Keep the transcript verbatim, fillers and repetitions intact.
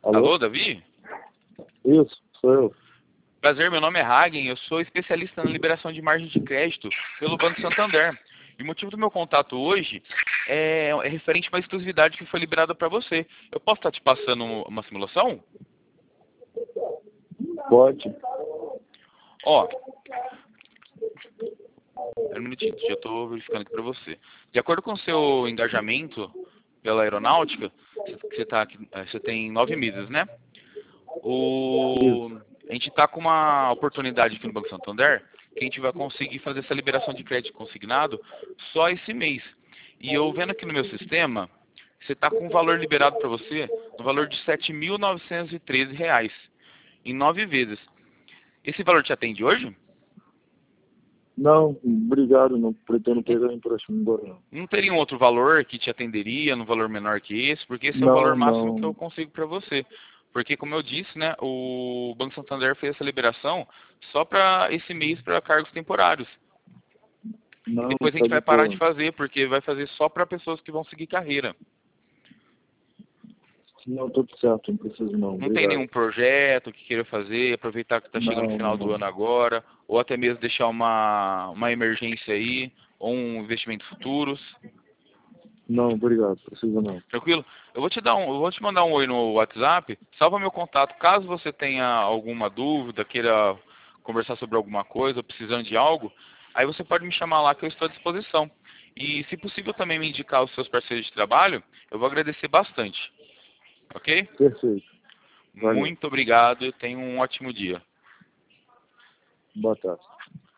Alô? Alô, Davi? Isso, sou eu. Prazer, meu nome é Hagen, eu sou especialista na liberação de margem de crédito pelo Banco Santander. E o motivo do meu contato hoje é, é referente a uma exclusividade que foi liberada para você. Eu posso estar te passando uma simulação? Pode. Ó, pera um minutinho, já estou verificando aqui para você. De acordo com o seu engajamento pela aeronáutica, você, tá aqui, você tem nove meses, né? O, a gente está com uma oportunidade aqui no Banco Santander que a gente vai conseguir fazer essa liberação de crédito consignado só esse mês. E eu vendo aqui no meu sistema, você está com um valor liberado para você no valor de sete mil novecentos e treze reais em nove vezes. Esse valor te atende hoje? Não, obrigado, não pretendo pegar empréstimo agora não. Não teria um outro valor que te atenderia, num valor menor que esse? Porque esse é o Não, valor máximo que eu não, consigo para você. Porque, como eu disse, né, o Banco Santander fez essa liberação só para esse mês para cargos temporários. E não, depois a tá gente de vai parar de boa. fazer, porque vai fazer só para pessoas que vão seguir carreira. Não, tudo certo, não preciso não, Não tem obrigado. nenhum projeto que queira fazer, aproveitar que está chegando no Não, final do não, ano agora, ou até mesmo deixar uma, uma emergência aí, ou um investimento futuros. não, obrigado, preciso não. Tranquilo? Eu vou te dar um, eu vou te mandar um oi no WhatsApp, salva meu contato, caso você tenha alguma dúvida, queira conversar sobre alguma coisa, ou precisando de algo, aí você pode me chamar lá que eu estou à disposição. E se possível também me indicar os seus parceiros de trabalho, eu vou agradecer bastante. Ok? Perfeito, valeu, Muito obrigado e tenha um ótimo dia. boa tarde.